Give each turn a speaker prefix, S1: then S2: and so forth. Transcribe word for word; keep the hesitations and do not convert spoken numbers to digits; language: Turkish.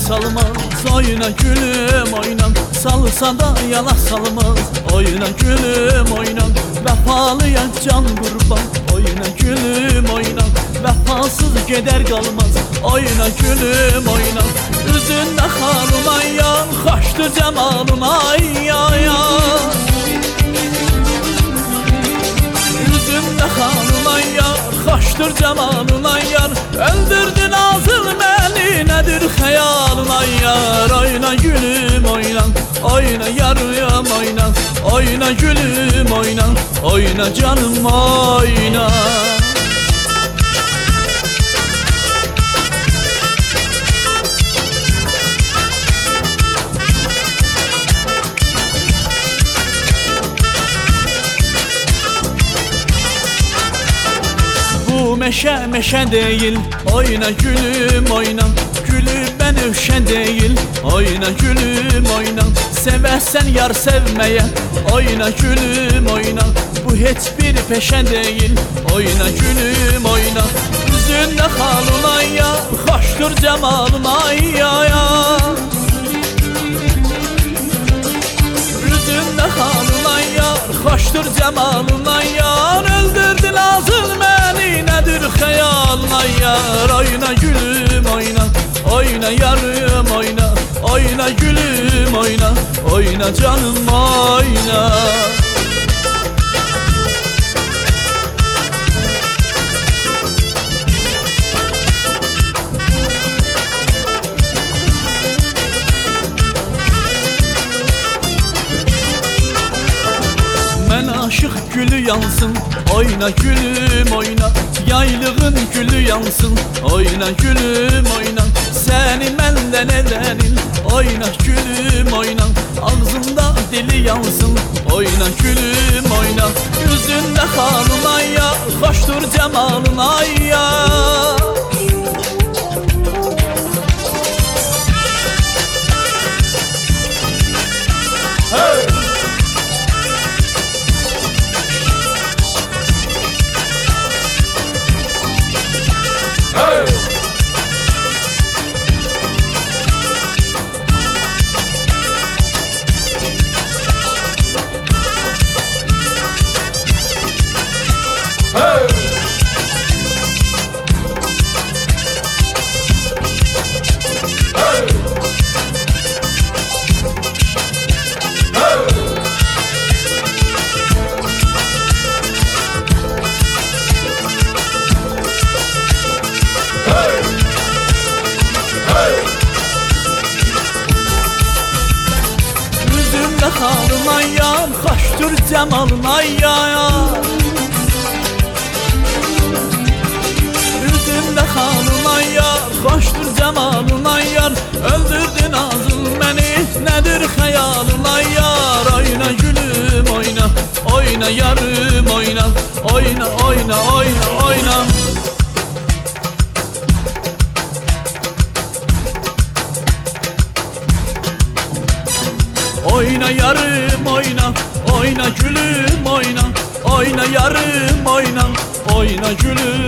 S1: salmaz. Oyna gülüm oyna, salsa da yana salmaz. Oyna gülüm oyna, vefalıya can kurban. Oyna gülüm oyna, vefasız gider kalmaz. Oyna gülüm oyna, üzünde halına yan, hoştur cemalına ya ya. Üzünde halına yar, hoştur cemalına yar. Öldürdün azıl beni, nedir hayalına yar. Oyna gülüm oyna, oyna yarım oyna. Oyna gülüm oyna, oyna canım oyna. Bu meşe meşe değil, oyna gülüm oyna. Gülü benövşe değil, oyna gülüm oyna. Seversen yar sevmeye, oyna gülüm oyna. Bu hiçbir peşe değil, oyna gülüm oyna. Yüzünde halına ya, hoştur cemalına ya ya. Yüzünde halına ya, hoştur cemalına ya. Öldürdün azıl beni, nedir hayalına yar. Oyna gülüm oyna, oyna yarım oyna. Oyna gülüm oyna, oyna canım oyna. Men aşık gülü yansın, oyna gülüm oyna. Yaylığın gülü yansın, oyna gülüm oyna. Seni menden edenin, oyna gülüm oyna. Ağzında dili yansın, oyna gülüm oyna. Yüzünde halına ya, hoştur cemalına ya. Hey! Yüzümde halına yan, hoştur cemalına ya. Yüzümde halına yan, hoştur cemalına yar. Öldürdün azıl beni, nedir hayalına yar. Oyna gülüm oyna, oyna yarım oyna. Oyna oyna oyna oyna. Oyna yarım oyna, oyna gülüm oyna. Oyna yarım oyna, oyna gülüm.